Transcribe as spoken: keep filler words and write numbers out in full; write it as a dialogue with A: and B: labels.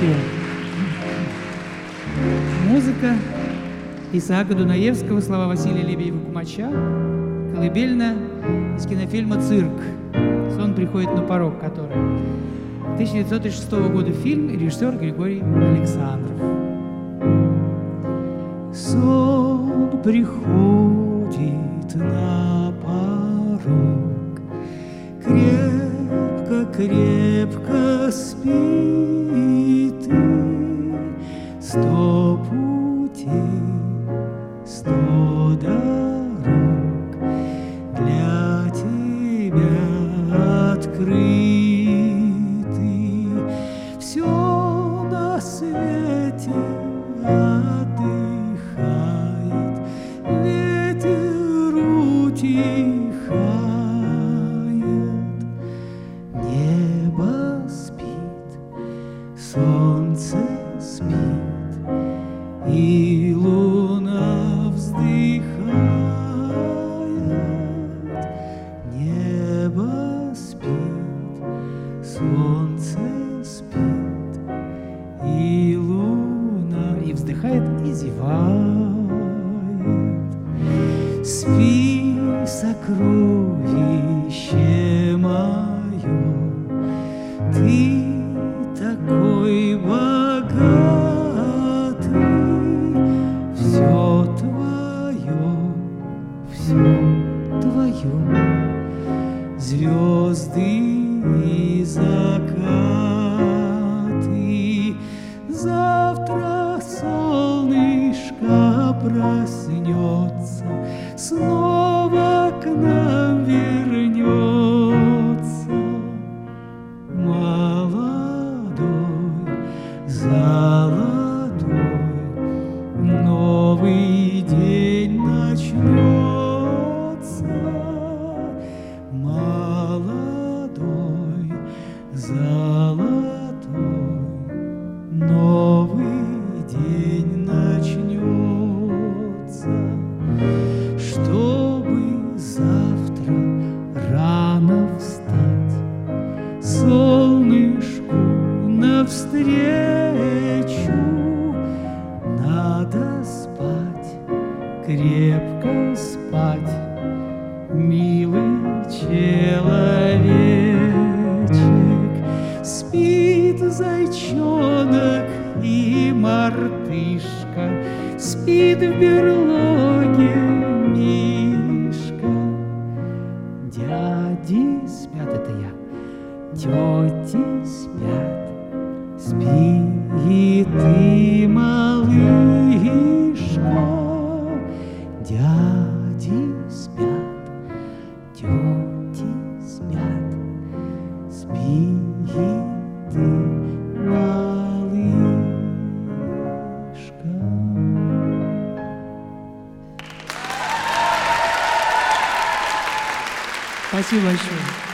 A: Спасибо. Музыка Исаака Дунаевского, слова Василия Лебедева-Кумача, колыбельная из кинофильма «Цирк». «Сон приходит на порог», который тысяча девятьсот тридцать шестого года фильм, и режиссер Григорий Александров.
B: Сон приходит на порог, крепко-крепко спит ты. Сто путей, сто дорог для тебя открыты. Все на свете отдыхает, ветер утихает, небо спит, солнце спит, и луна вздыхает. Небо спит, солнце спит, и луна и вздыхает, и зевает. Спи, сокровище мое, ты такой богатый, все твое, все твое, звезды и закаты. Завтра солнышко проснется, снова к нам вернется. Молодой, золотой, новый день начнется. Молодой, золотой, новый день начнется. Чтобы завтра рано встать, солнышку навстречу, надо спать, крепко спать, милый человечек. Спит зайчонок и мартышка, спит в берлоге мишка. Дяди спят, это я, тети спят, спи и ты, малышка. Дяди спят, тети спят, спи и ты, малышка.
A: Спасибо большое.